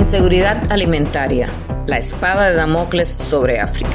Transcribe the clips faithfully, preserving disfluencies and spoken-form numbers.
Inseguridad alimentaria, la espada de Damocles sobre África.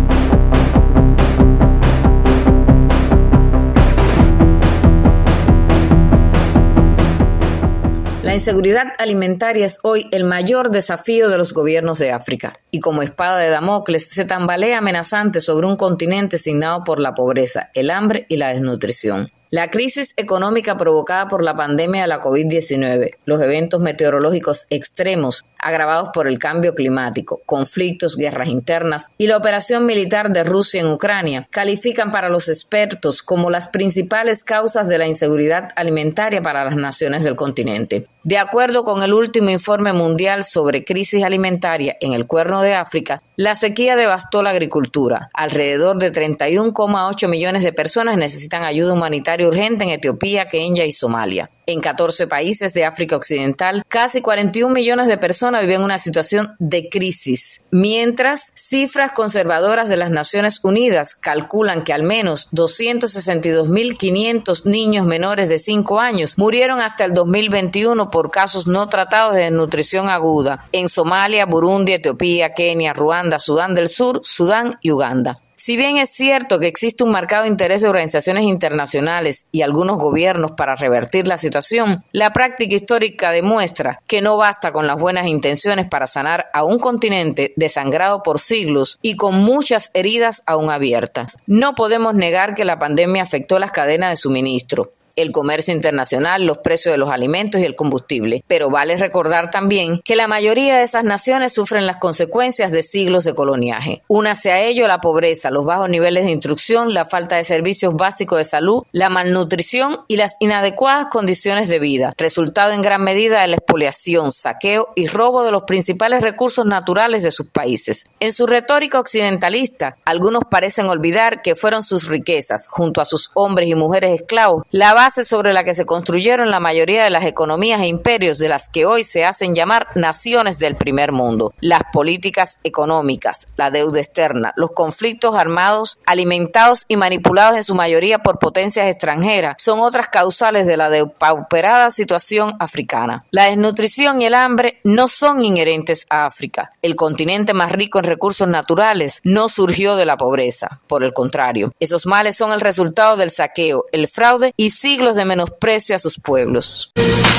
La inseguridad alimentaria es hoy el mayor desafío de los gobiernos de África y como espada de Damocles se tambalea amenazante sobre un continente signado por la pobreza, el hambre y la desnutrición. La crisis económica provocada por la pandemia de la COVID diecinueve, los eventos meteorológicos extremos agravados por el cambio climático, conflictos, guerras internas y la operación militar de Rusia en Ucrania califican para los expertos como las principales causas de la inseguridad alimentaria para las naciones del continente. De acuerdo con el último informe mundial sobre crisis alimentaria en el Cuerno de África, la sequía devastó la agricultura. Alrededor de treinta y uno coma ocho millones de personas necesitan ayuda humanitaria urgente en Etiopía, Kenia y Somalia. En catorce países de África Occidental, casi cuarenta y un millones de personas viven una situación de crisis, mientras cifras conservadoras de las Naciones Unidas calculan que al menos doscientos sesenta y dos mil quinientos niños menores de cinco años murieron hasta el dos mil veintiuno por casos no tratados de desnutrición aguda en Somalia, Burundi, Etiopía, Kenia, Ruanda, Sudán del Sur, Sudán y Uganda. Si bien es cierto que existe un marcado interés de organizaciones internacionales y algunos gobiernos para revertir la situación, la práctica histórica demuestra que no basta con las buenas intenciones para sanar a un continente desangrado por siglos y con muchas heridas aún abiertas. No podemos negar que la pandemia afectó las cadenas de suministro, el comercio internacional, los precios de los alimentos y el combustible. Pero vale recordar también que la mayoría de esas naciones sufren las consecuencias de siglos de coloniaje. Únase a ello la pobreza, los bajos niveles de instrucción, la falta de servicios básicos de salud, la malnutrición y las inadecuadas condiciones de vida, resultado en gran medida de la expoliación, saqueo y robo de los principales recursos naturales de sus países. En su retórica occidentalista, algunos parecen olvidar que fueron sus riquezas, junto a sus hombres y mujeres esclavos, la base sobre la que se construyeron la mayoría de las economías e imperios de las que hoy se hacen llamar naciones del primer mundo. Las políticas económicas, la deuda externa, los conflictos armados, alimentados y manipulados en su mayoría por potencias extranjeras, son otras causales de la depauperada situación africana. La desnutrición y el hambre no son inherentes a África. El continente más rico en recursos naturales no surgió de la pobreza. Por el contrario, esos males son el resultado del saqueo, el fraude y siglos de menosprecio a sus pueblos.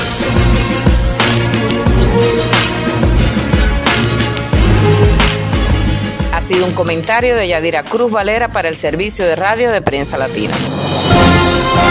Ha sido un comentario de Yadira Cruz Valera para el Servicio de Radio de Prensa Latina.